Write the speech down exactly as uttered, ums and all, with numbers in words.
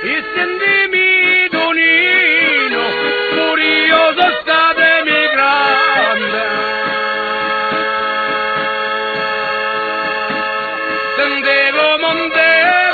e sentimi Tonino, curioso state migrante. Sentivo Monte